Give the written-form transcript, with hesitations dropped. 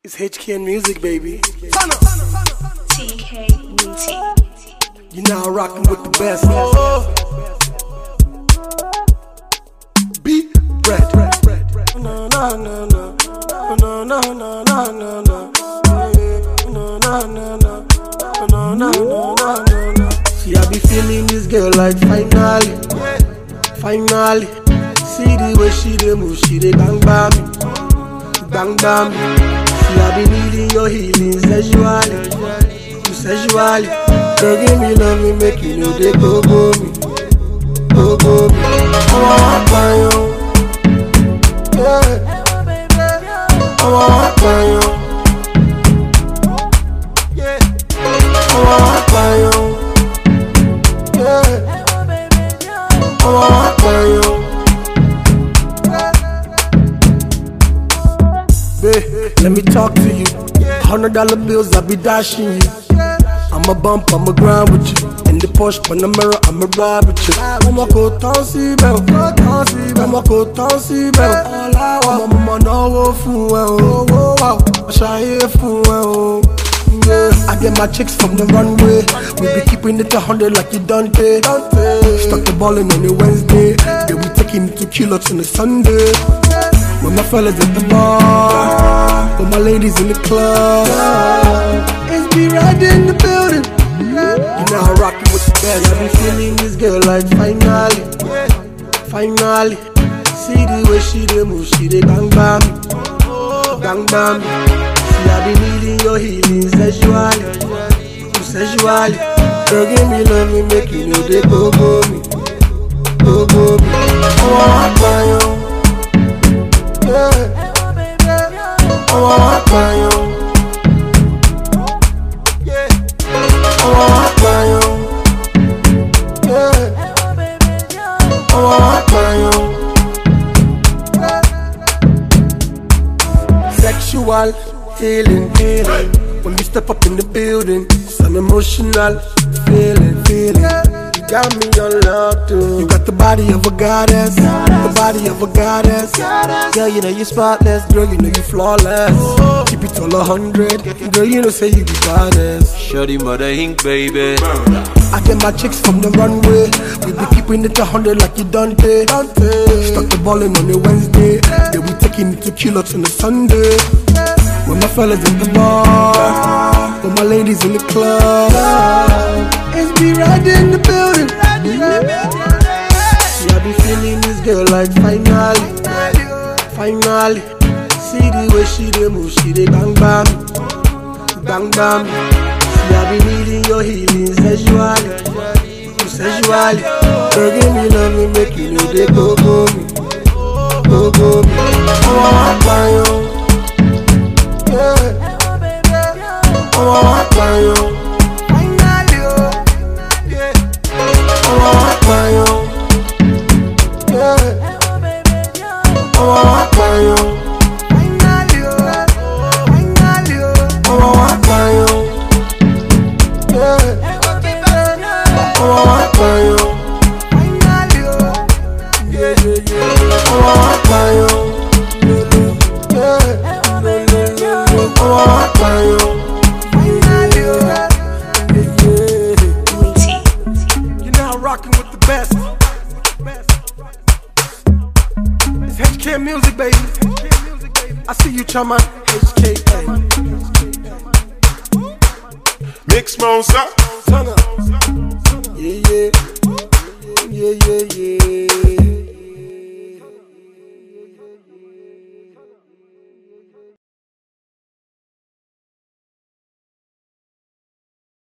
It's HKN Music, baby. TK Nitty. You now rocking with the best. Beat Red. No, no, no, no. No, no, no, no, no, no. No, no, no, no. No, no, no, no, no. See, I be feeling this girl like finally. See the way she dey move, she dey bang bang me. Bang bang me. See, I be needing your healing sexually. Sexually. Girl, give me love, me make you know they go me. Go me. I want you. Yeah. I want you. Yeah. I want you. Yeah. I want you. Babe, let me talk to you. $100 bills, I be dashing you. I'ma bump, I'ma grind with you. In the Porsche, Panamera, I'ma ride with you. I'ma go town, see bell. I'ma go town, see bell. I'ma know fool well. I shy fool well. Yeah, I get my chicks from the runway. We be keeping it 100 like you Dante. Stuck the ball in on a Wednesday. Then we taking it to kilos on a Sunday. With my fellas at the bar, with my ladies in the club. It's be right in the building. You know how rockin' with the best. I be feeling this girl like finally. See the way she dey move, she dey bang bang me. Bang bang me. See, I be needing your healing sexually. Girl, give me love, me make you know they go me. Go me. I want you. Yeah. I want you. Yeah. I want you. Yeah. I want you. Sexual healing. When we step up in the building, some emotional feeling. You got me on love too. You got the body of a goddess, the body of a goddess. Girl, you know you spotless, girl, you know you flawless. Keep it all 100, girl, you know say you be goddess. Shorty mother ink, baby. I get my chicks from the runway. We be keeping it 100 like you Dante. Stuck the ball in on a Wednesday. Then we taking it to kilos on a Sunday. With my fellas in the bar, with my ladies in the club. It's be right in the building. See, I be feeling this girl like finally. See the way she dey move, she dey bang bang me. Bang bang me. See, I be needing your healing sexually. Girl, give me love, me make you know they go me. Go me. I want you. Yeah. I want you. I want you. Yeah. I want you. I want you. Yeah. I want you. I want you. You're now rocking with the best. It's HKN Music, baby. I see you, Chaman. HKN. Mix monster. Turn up. Yeah.